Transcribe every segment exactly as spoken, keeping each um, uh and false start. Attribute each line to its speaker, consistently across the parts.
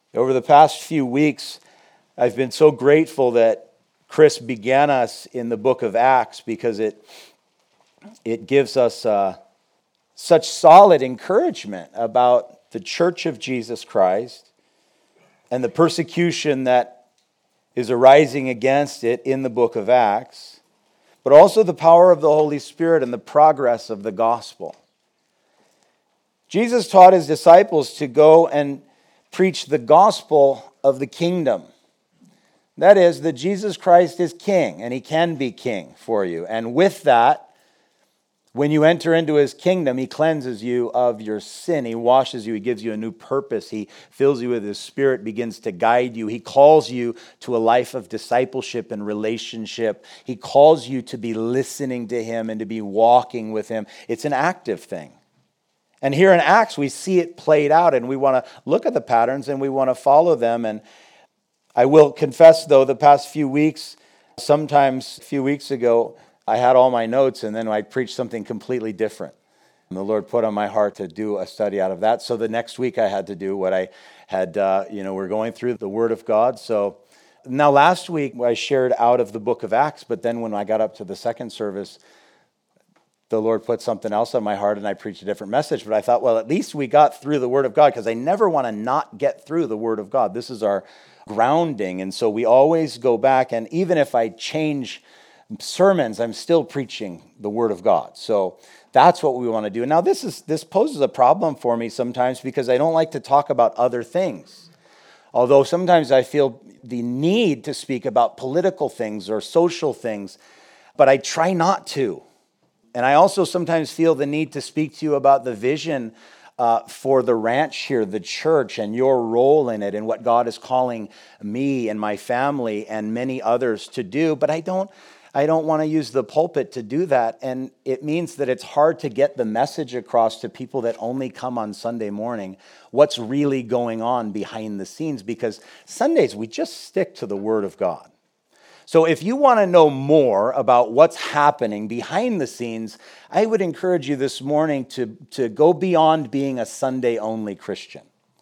Speaker 1: Over the past few weeks, I've been so grateful that Chris began us in the book of Acts because it it gives us uh, such solid encouragement about the Church of Jesus Christ and the persecution that is arising against it in the book of Acts, but also the power of the Holy Spirit and the progress of the gospel. Jesus taught his disciples to go and preach the gospel of the kingdom. That is, that Jesus Christ is king, and he can be king for you. And with that, when you enter into his kingdom, he cleanses you of your sin. He washes you. He gives you a new purpose. He fills you with his Spirit, begins to guide you. He calls you to a life of discipleship and relationship. He calls you to be listening to him and to be walking with him. It's an active thing. And here in Acts, we see it played out, and we want to look at the patterns and we want to follow them. And I will confess, though, the past few weeks, sometimes a few weeks ago, I had all my notes, and then I preached something completely different. And the Lord put on my heart to do a study out of that. So the next week I had to do what I had, uh, you know, we're going through the Word of God. So now last week I shared out of the book of Acts, but then when I got up to the second service, the Lord put something else on my heart and I preached a different message. But I thought, well, at least we got through the Word of God, because I never want to not get through the Word of God. This is our grounding. And so we always go back, and even if I change sermons, I'm still preaching the Word of God. So that's what we want to do. Now, this is this poses a problem for me sometimes because I don't like to talk about other things. Although sometimes I feel the need to speak about political things or social things, but I try not to. And I also sometimes feel the need to speak to you about the vision uh, for the ranch here, the church, and your role in it, and what God is calling me and my family and many others to do. But I don't, I don't want to use the pulpit to do that. And it means that it's hard to get the message across to people that only come on Sunday morning, what's really going on behind the scenes, because Sundays we just stick to the Word of God. So if you want to know more about what's happening behind the scenes, I would encourage you this morning to, to go beyond being a Sunday-only Christian.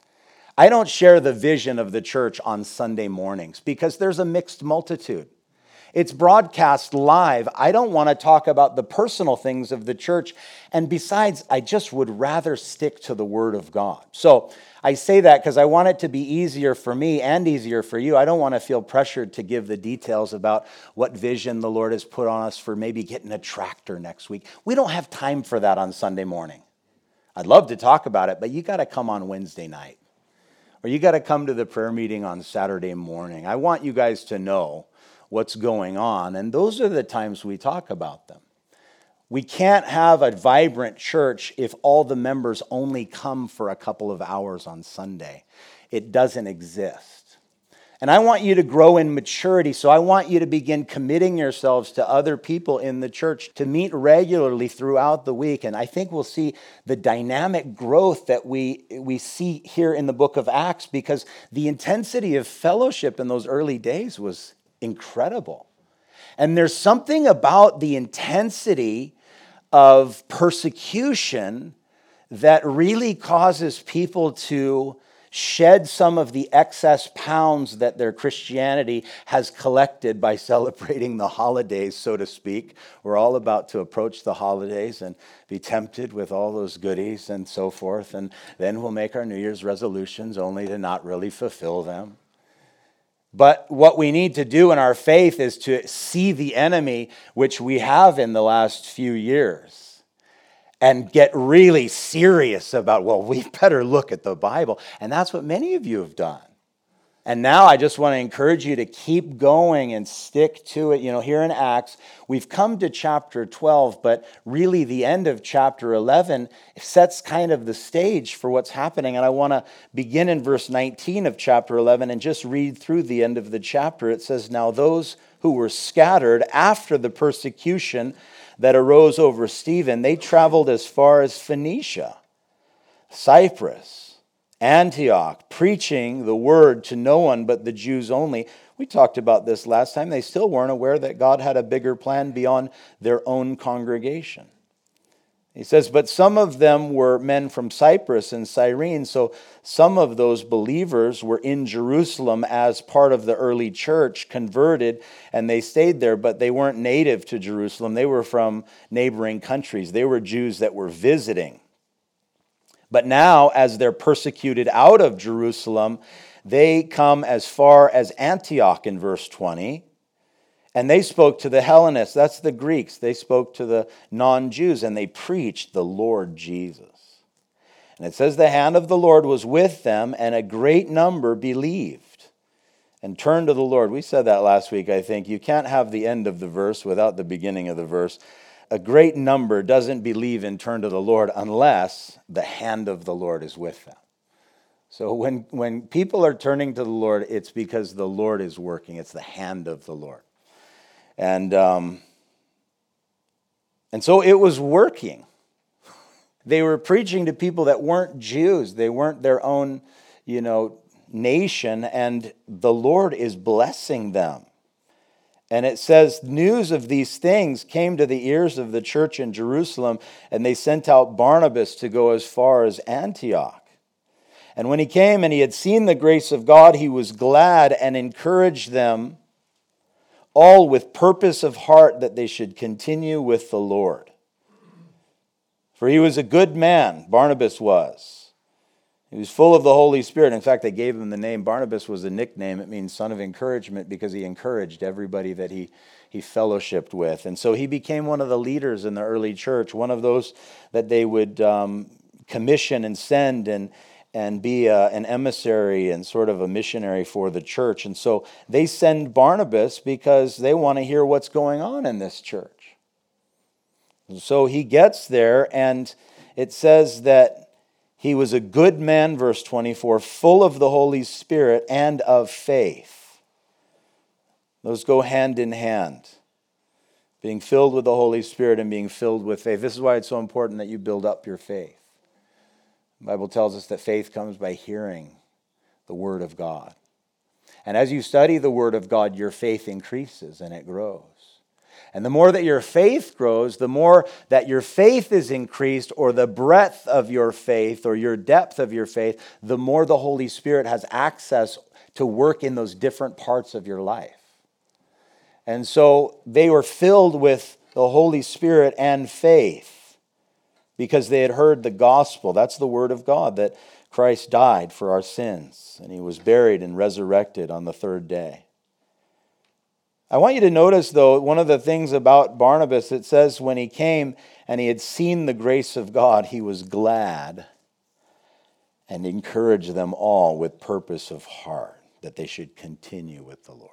Speaker 1: I don't share the vision of the church on Sunday mornings because there's a mixed multitude. It's broadcast live. I don't want to talk about the personal things of the church. And besides, I just would rather stick to the Word of God. So I say that because I want it to be easier for me and easier for you. I don't want to feel pressured to give the details about what vision the Lord has put on us for maybe getting a tractor next week. We don't have time for that on Sunday morning. I'd love to talk about it, but you got to come on Wednesday night. Or you got to come to the prayer meeting on Saturday morning. I want you guys to know what's going on, and those are the times we talk about them. We can't have a vibrant church if all the members only come for a couple of hours on Sunday. It doesn't exist. And I want you to grow in maturity, so I want you to begin committing yourselves to other people in the church to meet regularly throughout the week. And I think we'll see the dynamic growth that we, we see here in the book of Acts, because the intensity of fellowship in those early days was incredible. And there's something about the intensity of persecution that really causes people to shed some of the excess pounds that their Christianity has collected by celebrating the holidays, so to speak. We're all about to approach the holidays and be tempted with all those goodies and so forth. And then we'll make our New Year's resolutions only to not really fulfill them. But what we need to do in our faith is to see the enemy, which we have in the last few years, and get really serious about, well, we better look at the Bible. And that's what many of you have done. And now I just want to encourage you to keep going and stick to it. You know, here in Acts, we've come to chapter twelve, but really the end of chapter eleven sets kind of the stage for what's happening. And I want to begin in verse nineteen of chapter eleven and just read through the end of the chapter. It says, "Now those who were scattered after the persecution that arose over Stephen, they traveled as far as Phoenicia, Cyprus, Antioch, preaching the word to no one but the Jews only." We talked about this last time. They still weren't aware that God had a bigger plan beyond their own congregation. He says, but some of them were men from Cyprus and Cyrene, so some of those believers were in Jerusalem as part of the early church, converted, and they stayed there, but they weren't native to Jerusalem. They were from neighboring countries. They were Jews that were visiting. But now, as they're persecuted out of Jerusalem, they come as far as Antioch in verse twenty. And they spoke to the Hellenists, that's the Greeks. They spoke to the non-Jews, and they preached the Lord Jesus. And it says the hand of the Lord was with them, and a great number believed and turned to the Lord. We said that last week, I think. You can't have the end of the verse without the beginning of the verse. A great number doesn't believe and turn to the Lord unless the hand of the Lord is with them. So when, when people are turning to the Lord, it's because the Lord is working. It's the hand of the Lord. And um, and so it was working. They were preaching to people that weren't Jews. They weren't their own, you know, nation. And the Lord is blessing them. And it says news of these things came to the ears of the church in Jerusalem, and they sent out Barnabas to go as far as Antioch. And when he came and he had seen the grace of God, he was glad and encouraged them all with purpose of heart that they should continue with the Lord. For he was a good man, Barnabas was. He was full of the Holy Spirit. In fact, they gave him the name. Barnabas was a nickname. It means son of encouragement because he encouraged everybody that he, he fellowshipped with. And so he became one of the leaders in the early church, one of those that they would um, commission and send and and be a, an emissary and sort of a missionary for the church. And so they send Barnabas because they want to hear what's going on in this church. And so he gets there, and it says that he was a good man, verse twenty-four, full of the Holy Spirit and of faith. Those go hand in hand. Being filled with the Holy Spirit and being filled with faith. This is why it's so important that you build up your faith. The Bible tells us that faith comes by hearing the Word of God. And as you study the Word of God, your faith increases and it grows. And the more that your faith grows, the more that your faith is increased, or the breadth of your faith or your depth of your faith, the more the Holy Spirit has access to work in those different parts of your life. And so they were filled with the Holy Spirit and faith, because they had heard the gospel. That's the word of God, that Christ died for our sins, and he was buried and resurrected on the third day. I want you to notice, though, one of the things about Barnabas, it says when he came and he had seen the grace of God, he was glad and encouraged them all with purpose of heart that they should continue with the Lord.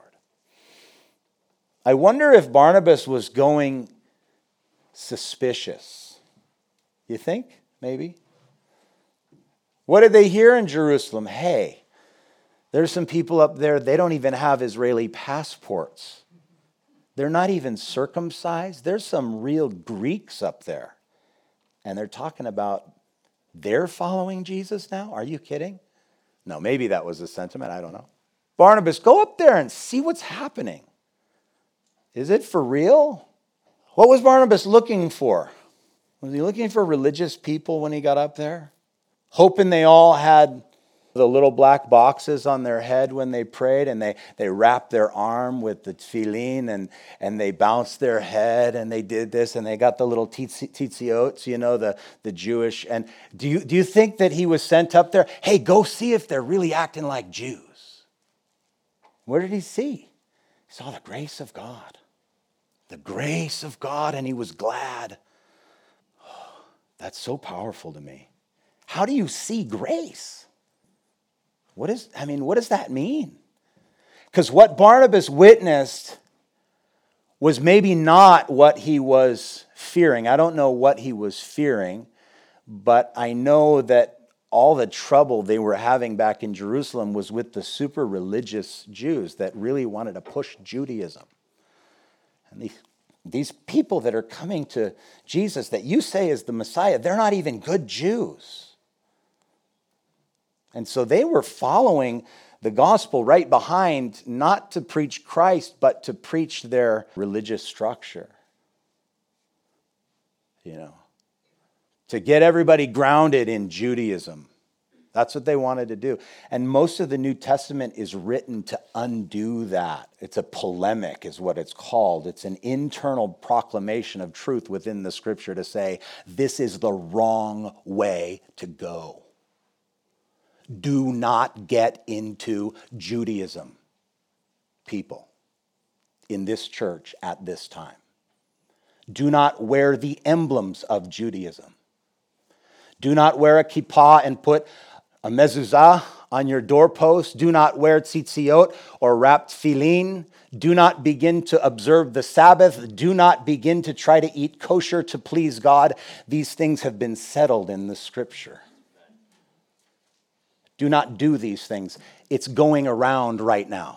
Speaker 1: I wonder if Barnabas was going suspicious. You think? Maybe? What did they hear in Jerusalem? Hey, there's some people up there, they don't even have Israeli passports. They're not even circumcised. There's some real Greeks up there. And they're talking about they're following Jesus now? Are you kidding? No, maybe that was a sentiment. I don't know. Barnabas, go up there and see what's happening. Is it for real? What was Barnabas looking for? Was he looking for religious people when he got up there? Hoping they all had the little black boxes on their head when they prayed, and they, they wrapped their arm with the tefillin, and, and they bounced their head, and they did this, and they got the little tzitziot, you know, the, the Jewish. And do you, do you think that he was sent up there? Hey, go see if they're really acting like Jews. What did he see? He saw the grace of God. The grace of God, and he was glad. That's so powerful to me. How do you see grace? What is, I mean, what does that mean? Because what Barnabas witnessed was maybe not what he was fearing. I don't know what he was fearing, but I know that all the trouble they were having back in Jerusalem was with the super religious Jews that really wanted to push Judaism. And these These people that are coming to Jesus that you say is the Messiah, they're not even good Jews. And so they were following the gospel right behind, not to preach Christ, but to preach their religious structure. You know. to get everybody grounded in Judaism. That's what they wanted to do. And most of the New Testament is written to undo that. It's a polemic is what it's called. It's an internal proclamation of truth within the scripture to say, this is the wrong way to go. Do not get into Judaism, people, in this church at this time. Do not wear the emblems of Judaism. Do not wear a kippah and put a mezuzah on your doorpost. Do not wear tzitziot or wrapped tefillin. Do not begin to observe the Sabbath. Do not begin to try to eat kosher to please God. These things have been settled in the scripture. Do not do these things. It's going around right now.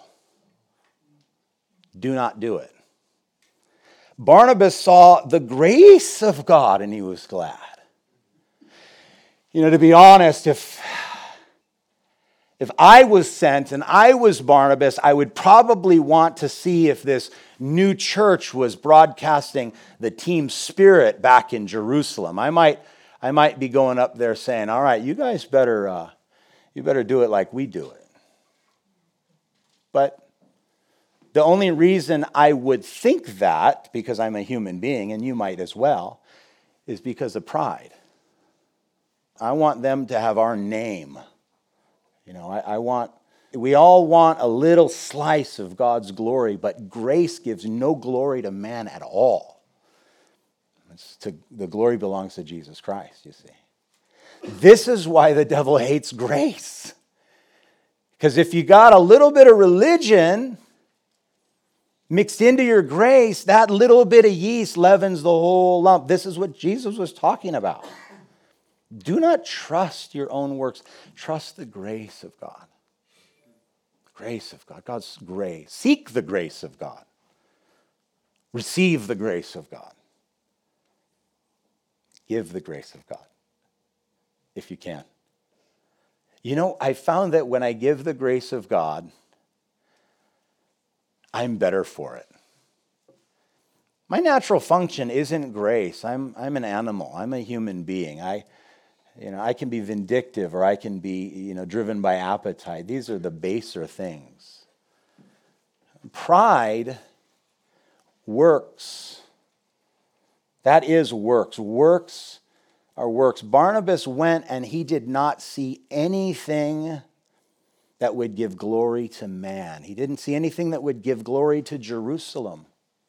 Speaker 1: Do not do it. Barnabas saw the grace of God and he was glad. You know, to be honest, if, if I was sent and I was Barnabas, I would probably want to see if this new church was broadcasting the team spirit back in Jerusalem. I might, I might be going up there saying, all right, you guys better, uh, you better do it like we do it. But the only reason I would think that, because I'm a human being, and you might as well, is because of pride. I want them to have our name. You know, I, I want, we all want a little slice of God's glory, but grace gives no glory to man at all. It's to, the glory belongs to Jesus Christ, you see. This is why the devil hates grace. Because if you got a little bit of religion mixed into your grace, that little bit of yeast leavens the whole lump. This is what Jesus was talking about. Do not trust your own works. Trust the grace of God. The grace of God. God's grace. Seek the grace of God. Receive the grace of God. Give the grace of God, if you can. You know, I found that when I give the grace of God, I'm better for it. My natural function isn't grace. I'm, I'm an animal. I'm a human being. I, you know, I can be vindictive or I can be, you know, driven by appetite. These are the baser things. Pride works. That is works. Works are works. Barnabas went and he did not see anything that would give glory to man. He didn't see anything that would give glory to Jerusalem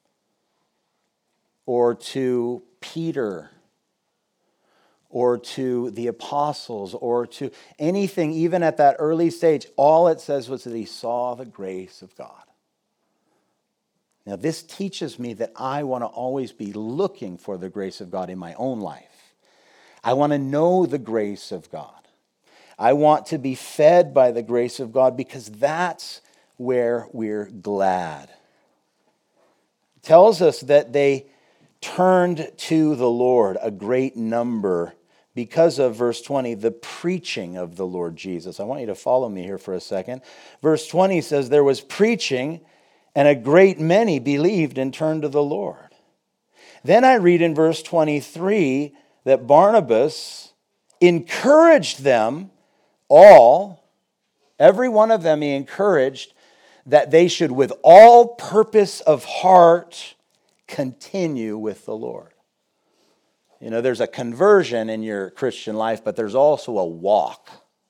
Speaker 1: or to Peter or to the apostles or to anything, even at that early stage. All it says was that he saw the grace of God. Now, this teaches me that I want to always be looking for the grace of God in my own life. I want to know the grace of God. I want to be fed by the grace of God because that's where we're glad. It tells us that they turned to the Lord, a great number, because of, verse twenty, the preaching of the Lord Jesus. I want you to follow me here for a second. Verse twenty says, there was preaching, and a great many believed and turned to the Lord. Then I read in verse twenty-three that Barnabas encouraged them all, every one of them he encouraged, that they should with all purpose of heart continue with the Lord. You know, there's a conversion in your Christian life, but there's also a walk.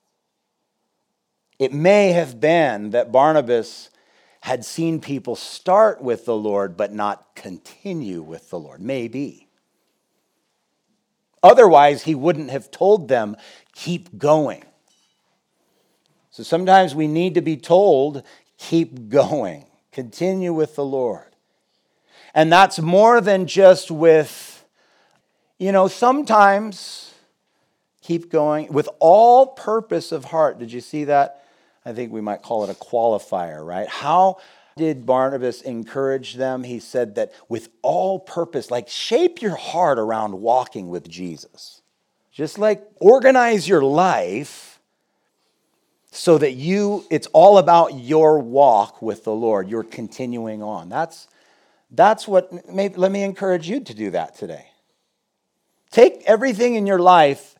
Speaker 1: It may have been that Barnabas had seen people start with the Lord, but not continue with the Lord. Maybe. Otherwise, he wouldn't have told them, keep going. So sometimes we need to be told, keep going. Continue with the Lord. And that's more than just with, you know, sometimes keep going with all purpose of heart. Did you see that? I think we might call it a qualifier, right? How did Barnabas encourage them? He said that with all purpose, like shape your heart around walking with Jesus. Just like organize your life so that you, it's all about your walk with the Lord. You're continuing on. That's, that's what, maybe, let me encourage you to do that today. Take everything in your life.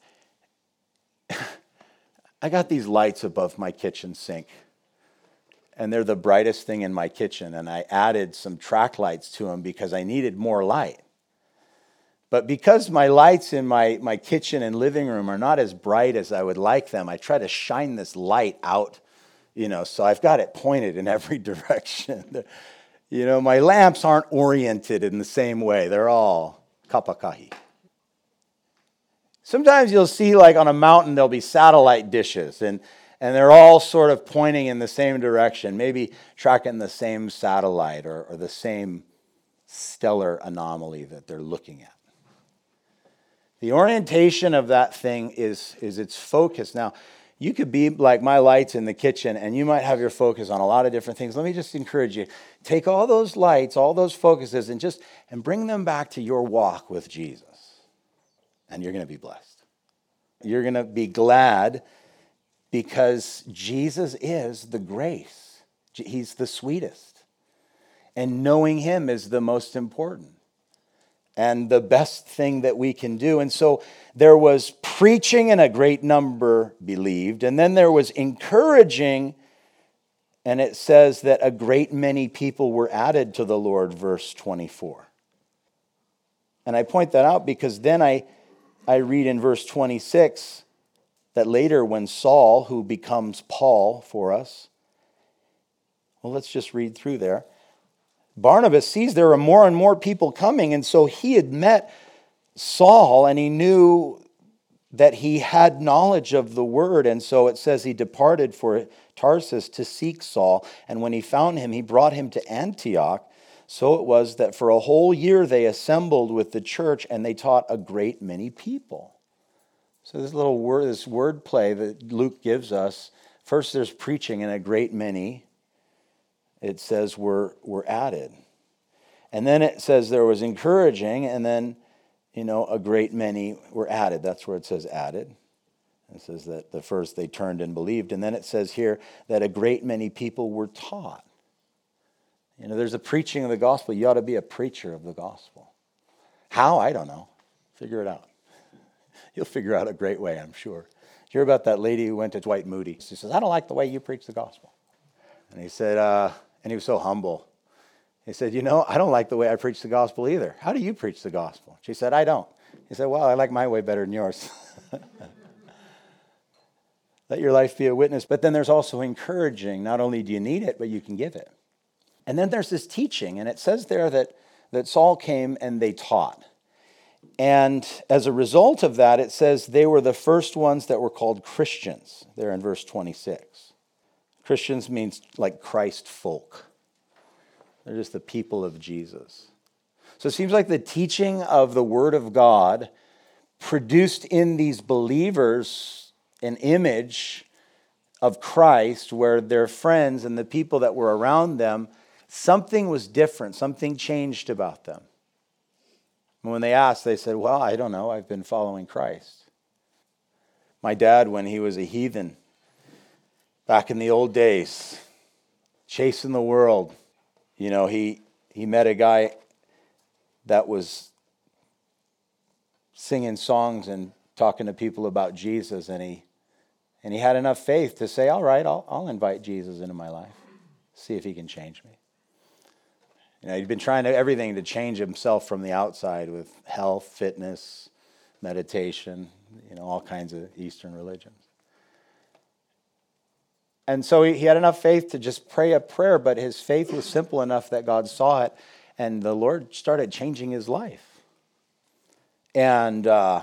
Speaker 1: I got these lights above my kitchen sink, and they're the brightest thing in my kitchen, and I added some track lights to them because I needed more light. But because my lights in my, my kitchen and living room are not as bright as I would like them, I try to shine this light out, you know, so I've got it pointed in every direction. You know, my lamps aren't oriented in the same way. They're all kapakahi. Sometimes you'll see, like on a mountain, there'll be satellite dishes, and, and they're all sort of pointing in the same direction, maybe tracking the same satellite or, or the same stellar anomaly that they're looking at. The orientation of that thing is, is its focus. Now, you could be like my lights in the kitchen, and you might have your focus on a lot of different things. Let me just encourage you. Take all those lights, all those focuses, and just and bring them back to your walk with Jesus. And you're going to be blessed. You're going to be glad because Jesus is the grace. He's the sweetest. And knowing him is the most important and the best thing that we can do. And so there was preaching, and a great number believed. And then there was encouraging, and it says that a great many people were added to the Lord, verse twenty-four. And I point that out because then I, I read in verse twenty-six that later when Saul, who becomes Paul for us, well, let's just read through there. Barnabas sees there are more and more people coming, and so he had met Saul, and he knew that he had knowledge of the word, and so it says he departed for Tarsus to seek Saul, and when he found him, he brought him to Antioch. So it was that for a whole year they assembled with the church, and they taught a great many people. So this little word, this word play that Luke gives us, first there's preaching, and a great many, it says, were, were added. And then it says there was encouraging, and then, you know, a great many were added. That's where it says added. It says that the first they turned and believed. And then it says here that a great many people were taught. You know, there's a preaching of the gospel. You ought to be a preacher of the gospel. How? I don't know. Figure it out. You'll figure out a great way, I'm sure. Hear about that lady who went to Dwight Moody. She says, I don't like the way you preach the gospel. And he said, uh, and he was so humble. He said, you know, I don't like the way I preach the gospel either. How do you preach the gospel? She said, I don't. He said, well, I like my way better than yours. Let your life be a witness. But then there's also encouraging. Not only do you need it, but you can give it. And then there's this teaching. And it says there that, that Saul came and they taught. And as a result of that, it says they were the first ones that were called Christians, there in verse twenty-six. Christians means like Christ folk. They're just the people of Jesus. So it seems like the teaching of the Word of God produced in these believers an image of Christ where their friends and the people that were around them, something was different, something changed about them. And when they asked, they said, well, I don't know, I've been following Christ. My dad, when he was a heathen, back in the old days, chasing the world, you know, he, he met a guy that was singing songs and talking to people about Jesus, and he and he had enough faith to say, all right, I'll, I'll invite Jesus into my life, see if he can change me. You know, he'd been trying to, everything to change himself from the outside with health, fitness, meditation, you know, all kinds of Eastern religions. And so he, he had enough faith to just pray a prayer, but his faith was simple enough that God saw it, and the Lord started changing his life. And, uh,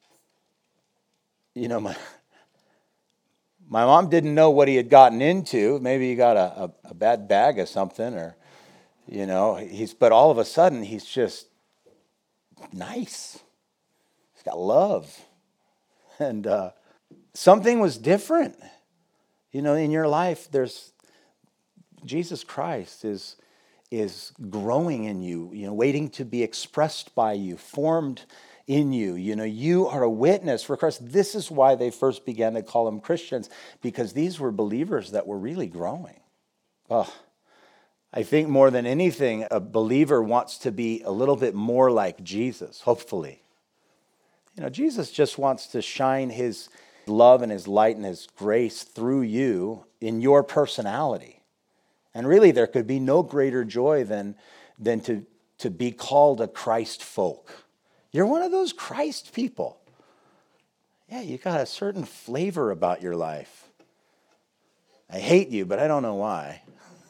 Speaker 1: you know, my my mom didn't know what he had gotten into. Maybe he got a, a, a bad bag of something, or, you know, he's, but all of a sudden he's just nice. He's got love. And uh, something was different. You know, in your life, there's Jesus Christ is, is growing in you, you know, waiting to be expressed by you, formed in you. You know, you are a witness for Christ. This is why they first began to call them Christians, because these were believers that were really growing. Oh, I think more than anything, a believer wants to be a little bit more like Jesus, hopefully. You know, Jesus just wants to shine his love and his light and his grace through you in your personality. And really, there could be no greater joy than, than to, to be called a Christ folk. You're one of those Christ people. Yeah, you got a certain flavor about your life. I hate you, but I don't know why.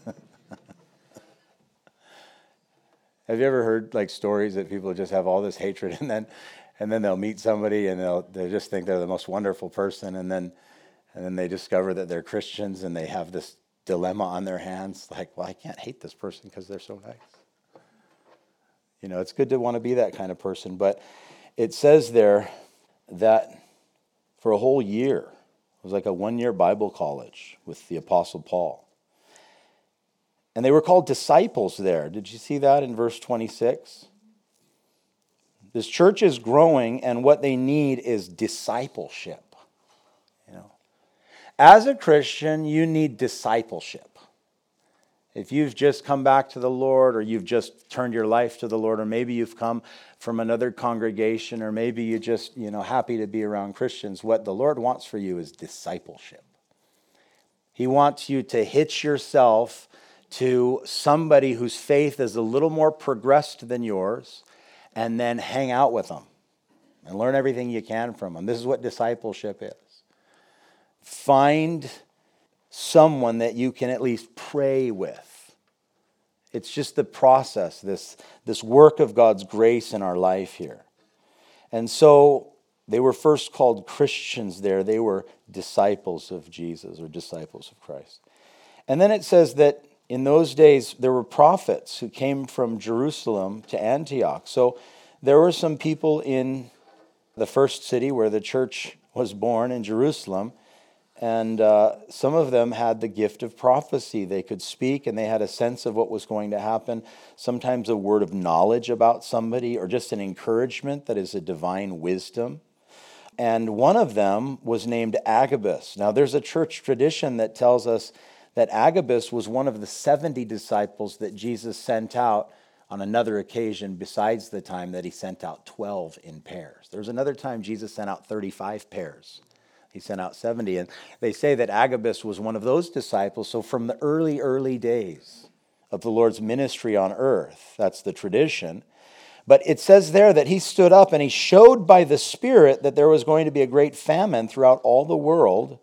Speaker 1: Have you ever heard like stories that people just have all this hatred and then and then they'll meet somebody and they'll they just think they're the most wonderful person, and then and then they discover that they're Christians and they have this dilemma on their hands, like, well, I can't hate this person because they're so nice. You know, it's good to want to be that kind of person, but it says there that for a whole year, it was like a one-year Bible college with the Apostle Paul. And they were called disciples there. Did you see that in verse twenty-six? This church is growing, and what they need is discipleship. You know, as a Christian, you need discipleship. If you've just come back to the Lord, or you've just turned your life to the Lord, or maybe you've come from another congregation, or maybe you're just, you know, happy to be around Christians, what the Lord wants for you is discipleship. He wants you to hitch yourself to somebody whose faith is a little more progressed than yours, and then hang out with them and learn everything you can from them. This is what discipleship is. Find someone that you can at least pray with. It's just the process, this, this work of God's grace in our life here. And so they were first called Christians there. They were disciples of Jesus, or disciples of Christ. And then it says that in those days, there were prophets who came from Jerusalem to Antioch. So there were some people in the first city where the church was born, in Jerusalem, and uh, some of them had the gift of prophecy. They could speak, and they had a sense of what was going to happen, sometimes a word of knowledge about somebody, or just an encouragement that is a divine wisdom. And one of them was named Agabus. Now, there's a church tradition that tells us that Agabus was one of the seventy disciples that Jesus sent out on another occasion, besides the time that he sent out twelve in pairs. There's another time Jesus sent out thirty-five pairs. He sent out seventy. And they say that Agabus was one of those disciples. So from the early, early days of the Lord's ministry on earth, that's the tradition. But it says there that he stood up and he showed by the Spirit that there was going to be a great famine throughout all the world.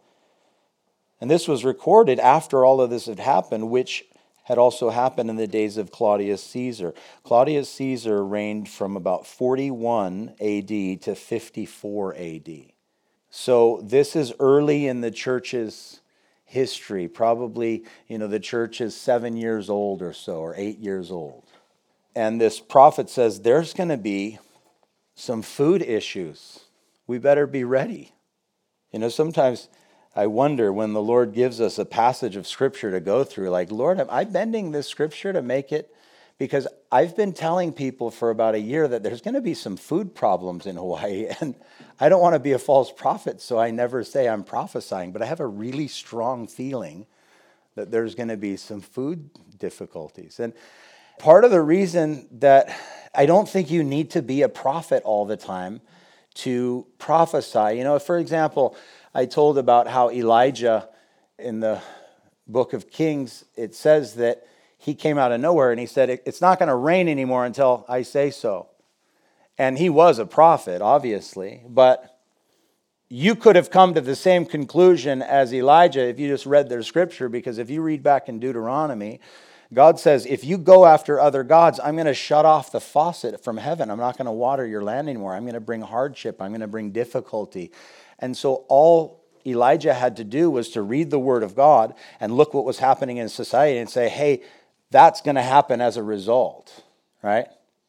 Speaker 1: And this was recorded after all of this had happened, which had also happened in the days of Claudius Caesar. Claudius Caesar reigned from about forty-one A D to fifty-four A D. So this is early in the church's history. Probably, you know, the church is seven years old or so, or eight years old. And this prophet says there's going to be some food issues. We better be ready. You know, sometimes I wonder when the Lord gives us a passage of Scripture to go through, like, Lord, am I bending this Scripture to make it? Because I've been telling people for about a year that there's going to be some food problems in Hawaii, and I don't want to be a false prophet, so I never say I'm prophesying, but I have a really strong feeling that there's going to be some food difficulties. And part of the reason that I don't think you need to be a prophet all the time to prophesy, you know, for example, I told about how Elijah in the book of Kings, it says that he came out of nowhere and he said, it's not going to rain anymore until I say so. And he was a prophet, obviously, but you could have come to the same conclusion as Elijah if you just read their scripture, because if you read back in Deuteronomy, God says, if you go after other gods, I'm going to shut off the faucet from heaven. I'm not going to water your land anymore. I'm going to bring hardship. I'm going to bring difficulty. And so all Elijah had to do was to read the word of God and look what was happening in society and say, hey, that's going to happen as a result, right?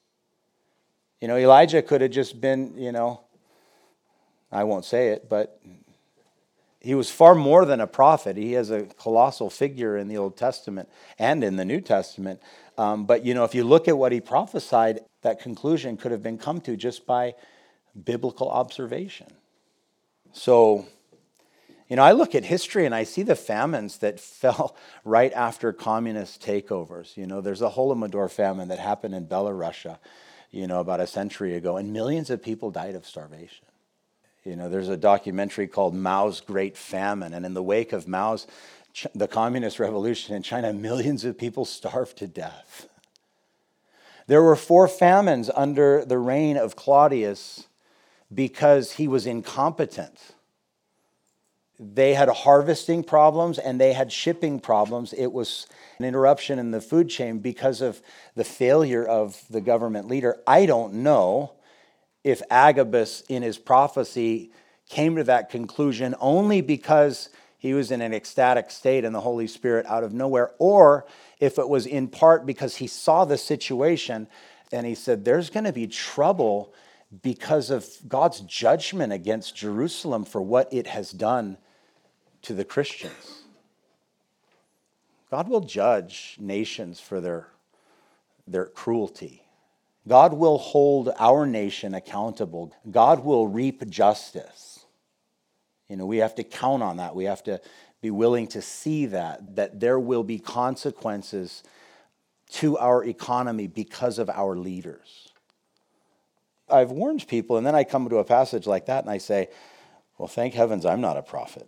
Speaker 1: You know, Elijah could have just been, you know, I won't say it, but he was far more than a prophet. He has a colossal figure in the Old Testament and in the New Testament. Um, but, you know, if you look at what he prophesied, that conclusion could have been come to just by biblical observation. So, you know, I look at history and I see the famines that fell right after communist takeovers. You know, there's a Holodomor famine that happened in Belarusia. you know, about a century ago, and millions of people died of starvation. You know, there's a documentary called Mao's Great Famine, and in the wake of Mao's, the communist revolution in China, millions of people starved to death. There were four famines under the reign of Claudius because he was incompetent. They had harvesting problems and they had shipping problems. It was an interruption in the food chain because of the failure of the government leader. I don't know if Agabus in his prophecy came to that conclusion only because he was in an ecstatic state and the Holy Spirit out of nowhere, or if it was in part because he saw the situation and he said, there's going to be trouble because of God's judgment against Jerusalem for what it has done to the Christians. God will judge nations for their, their cruelty. God will hold our nation accountable. God will reap justice. You know, we have to count on that. We have to be willing to see that, that there will be consequences to our economy because of our leaders. I've warned people, and then I come to a passage like that and I say, well, thank heavens I'm not a prophet.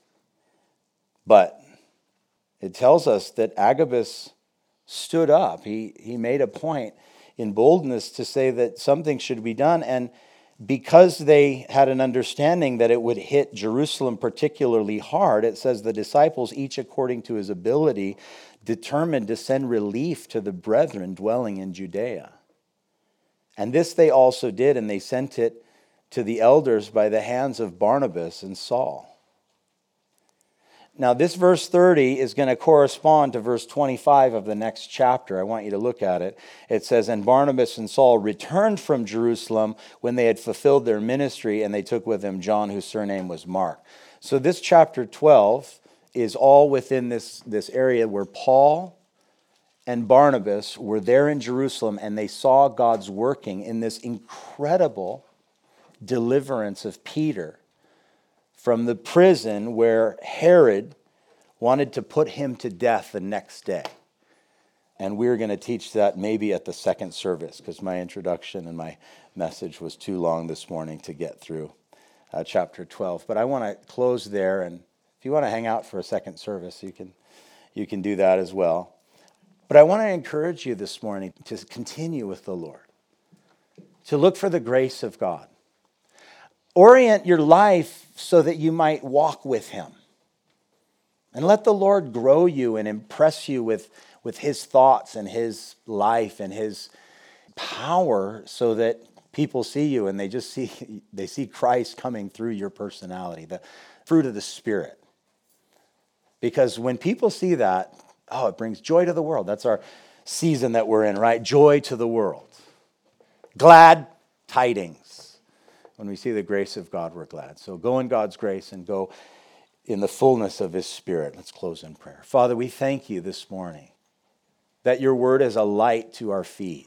Speaker 1: But it tells us that Agabus stood up. He, he made a point in boldness to say that something should be done. And because they had an understanding that it would hit Jerusalem particularly hard, it says the disciples, each according to his ability, determined to send relief to the brethren dwelling in Judea. And this they also did, and they sent it to the elders by the hands of Barnabas and Saul. Now, this verse thirty is going to correspond to verse twenty-five of the next chapter. I want you to look at it. It says, and Barnabas and Saul returned from Jerusalem when they had fulfilled their ministry, and they took with them John, whose surname was Mark. So this chapter twelve is all within this, this area where Paul and Barnabas were there in Jerusalem, and they saw God's working in this incredible deliverance of Peter from the prison where Herod wanted to put him to death the next day. And we're going to teach that maybe at the second service, because my introduction and my message was too long this morning to get through uh, chapter twelve. But I want to close there, and if you want to hang out for a second service, you can, you can do that as well. But I want to encourage you this morning to continue with the Lord, to look for the grace of God. Orient your life so that you might walk with him. And let the Lord grow you and impress you with, with his thoughts and his life and his power so that people see you and they just see, they see Christ coming through your personality, the fruit of the Spirit. Because when people see that, oh, it brings joy to the world. That's our season that we're in, right? Joy to the world. Glad tidings. When we see the grace of God, we're glad. So go in God's grace and go in the fullness of his Spirit. Let's close in prayer. Father, we thank you this morning that your word is a light to our feet.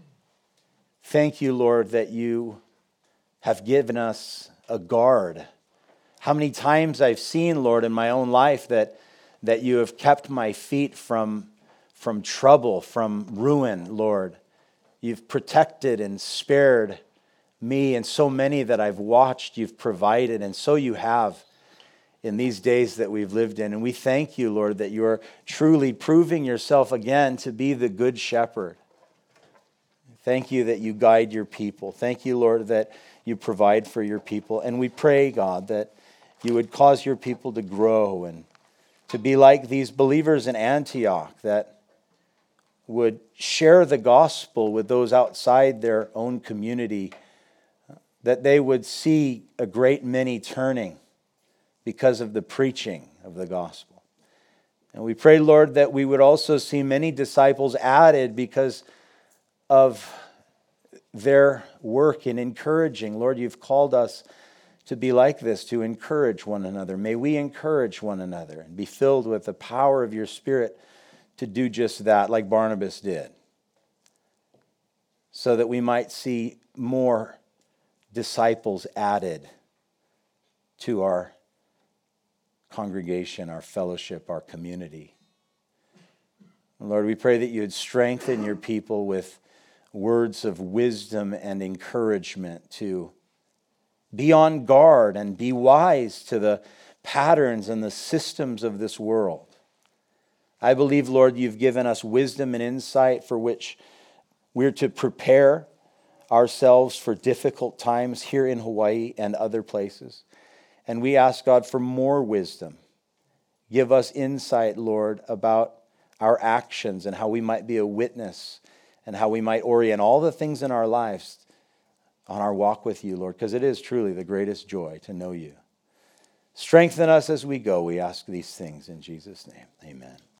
Speaker 1: Thank you, Lord, that you have given us a guard. How many times I've seen, Lord, in my own life that, that you have kept my feet from, from trouble, from ruin, Lord. You've protected and spared me and so many that I've watched, you've provided, and so you have in these days that we've lived in. And we thank you, Lord, that you are truly proving yourself again to be the good shepherd. Thank you that you guide your people. Thank you, Lord, that you provide for your people. And we pray, God, that you would cause your people to grow and to be like these believers in Antioch that would share the gospel with those outside their own community, that they would see a great many turning because of the preaching of the gospel. And we pray, Lord, that we would also see many disciples added because of their work in encouraging. Lord, you've called us to be like this, to encourage one another. May we encourage one another and be filled with the power of your Spirit to do just that, like Barnabas did, so that we might see more disciples added to our congregation, our fellowship, our community. And Lord, we pray that you would strengthen your people with words of wisdom and encouragement to be on guard and be wise to the patterns and the systems of this world. I believe, Lord, you've given us wisdom and insight for which we're to prepare ourselves for difficult times here in Hawaii and other places. And we ask, God, for more wisdom. Give us insight, Lord, about our actions and how we might be a witness and how we might orient all the things in our lives on our walk with you, Lord, because it is truly the greatest joy to know you. Strengthen us as we go. We ask these things in Jesus' name. Amen.